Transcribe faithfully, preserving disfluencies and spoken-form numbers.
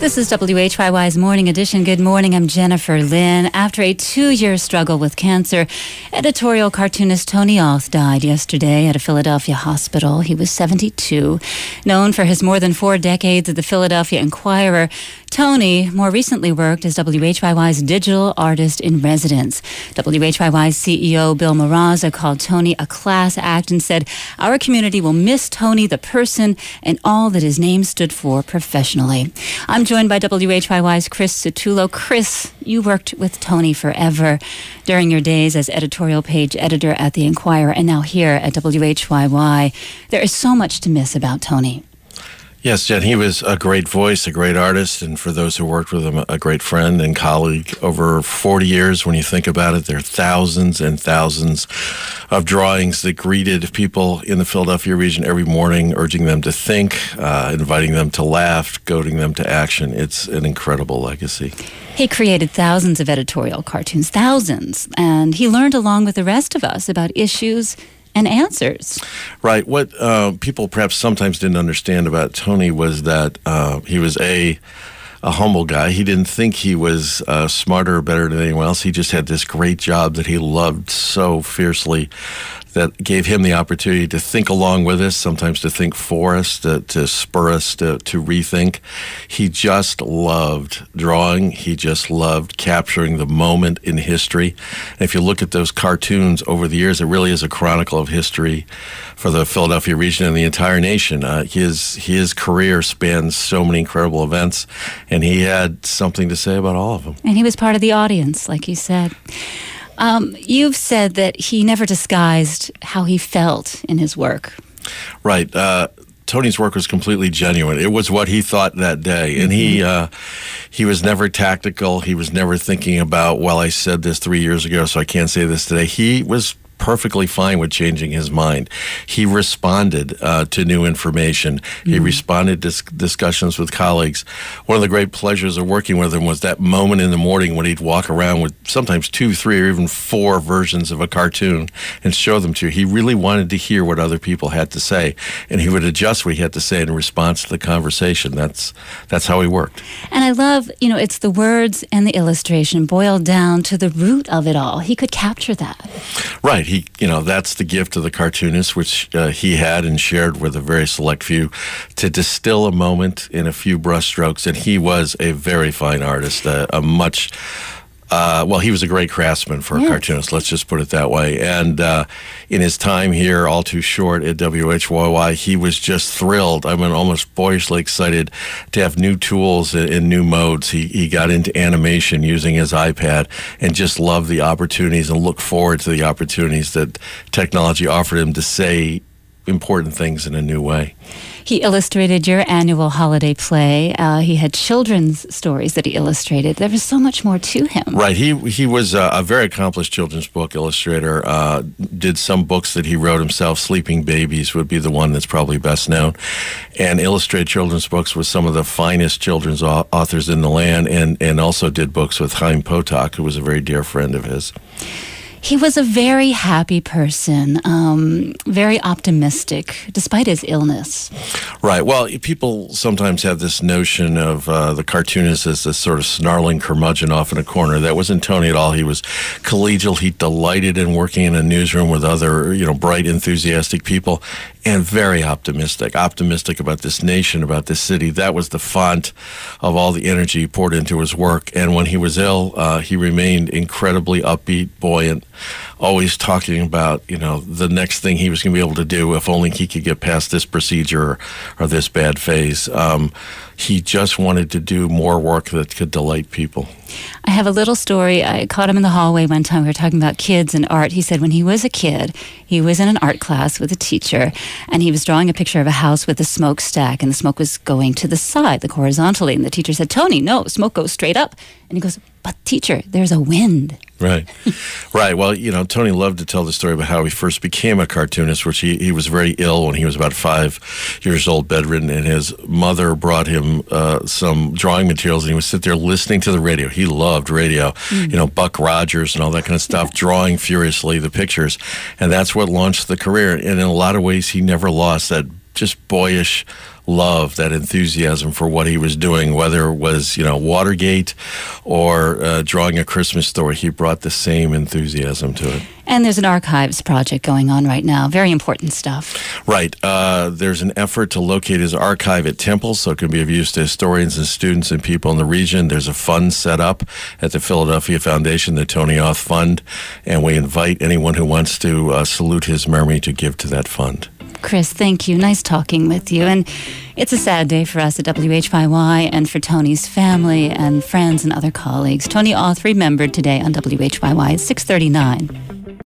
This is W H Y Y's Morning Edition. Good morning, I'm Jennifer Lynn. After a two-year struggle with cancer, editorial cartoonist Tony Auth died yesterday at a Philadelphia hospital. He was seventy-two. Known for his more than four decades at the Philadelphia Inquirer, Tony more recently worked as W H Y Y's digital artist in residence. W H Y Y's C E O Bill Maraza called Tony a class act and said, "Our community will miss Tony, the person, and all that his name stood for professionally." I'm joined by W H Y Y's Chris Satullo. Chris, you worked with Tony forever during your days as editorial page editor at the Inquirer and now here at W H Y Y. There is so much to miss about Tony. Yes, Jen, he was a great voice, a great artist, and for those who worked with him, a great friend and colleague. Over forty years, when you think about it, there are thousands and thousands of drawings that greeted people in the Philadelphia region every morning, urging them to think, uh, inviting them to laugh, goading them to action. It's an incredible legacy. He created thousands of editorial cartoons, thousands, and he learned along with the rest of us about issues and answers. Right. What uh, people perhaps sometimes didn't understand about Tony was that uh, he was a a humble guy. He didn't think he was uh, smarter or better than anyone else. He just had this great job that he loved so fiercely that gave him the opportunity to think along with us, sometimes to think for us, to, to spur us to, to rethink. He just loved drawing. He just loved capturing the moment in history. And if you look at those cartoons over the years, it really is a chronicle of history for the Philadelphia region and the entire nation. Uh, his, his career spans so many incredible events, and he had something to say about all of them. And he was part of the audience, like you said. Um, you've said that he never disguised how he felt in his work. Right. Uh, Tony's work was completely genuine. It was what he thought that day. And he uh, he was never tactical. He was never thinking about, well, I said this three years ago, so I can't say this today. He was perfectly fine with changing his mind. He responded uh, to new information. Mm-hmm. He responded to dis- discussions with colleagues. One of the great pleasures of working with him was that moment in the morning when he'd walk around with sometimes two, three, or even four versions of a cartoon and show them to you. He really wanted to hear what other people had to say, and he would adjust what he had to say in response to the conversation. That's that's how he worked. And I love, you know, it's the words and the illustration boiled down to the root of it all. He could capture that. Right. He, you know, that's the gift of the cartoonist, which uh, he had and shared with a very select few, to distill a moment in a few brushstrokes. And he was a very fine artist, a, a much, uh, well, he was a great craftsman for a yes. cartoonist, let's just put it that way. And uh, in his time here, all too short at W H Y Y, he was just thrilled. I mean, almost boyishly excited to have new tools in, in new modes. He, he got into animation using his iPad and just loved the opportunities and looked forward to the opportunities that technology offered him to say important things in a new way. He illustrated your annual holiday play. Uh, he had children's stories that he illustrated. There was so much more to him. Right. He he was a, a very accomplished children's book illustrator. Uh, did some books that he wrote himself. Sleeping Babies would be the one that's probably best known. And illustrated children's books with some of the finest children's au- authors in the land, and, and also did books with Chaim Potok, who was a very dear friend of his. He was a very happy person, um, very optimistic, despite his illness. Right. Well, people sometimes have this notion of uh, the cartoonist as this sort of snarling curmudgeon off in a corner. That wasn't Tony at all. He was collegial. He delighted in working in a newsroom with other, you know, bright, enthusiastic people, and very optimistic, optimistic about this nation, about this city. That was the font of all the energy he poured into his work. And when he was ill, uh, he remained incredibly upbeat, buoyant, always talking about, you know, the next thing he was going to be able to do if only he could get past this procedure or, or this bad phase. Um, he just wanted to do more work that could delight people. I have a little story. I caught him in the hallway one time. We were talking about kids and art. He said when he was a kid, he was in an art class with a teacher, and he was drawing a picture of a house with a smokestack, and the smoke was going to the side, like horizontally. And the teacher said, "Tony, no, smoke goes straight up." And he goes, "But teacher, there's a wind." Right. Right. Well, you know, Tony loved to tell the story about how he first became a cartoonist, which he, he was very ill when he was about five years old, bedridden, and his mother brought him uh, some drawing materials, and he would sit there listening to the radio. He loved radio, mm. you know, Buck Rogers and all that kind of stuff, drawing furiously the pictures. And that's what launched the career. And in a lot of ways, he never lost that just boyish love, that enthusiasm for what he was doing, whether it was, you know, Watergate or uh, drawing a Christmas story. He brought the same enthusiasm to it. And there's an archives project going on right now. Very important stuff. Right. Uh, there's an effort to locate his archive at Temple so it can be of use to historians and students and people in the region. There's a fund set up at the Philadelphia Foundation, the Tony Auth Fund, and we invite anyone who wants to uh, salute his memory to give to that fund. Chris, thank you. Nice talking with you. And it's a sad day for us at W H Y Y and for Tony's family and friends and other colleagues. Tony Auth remembered today on W H Y Y at six thirty-nine.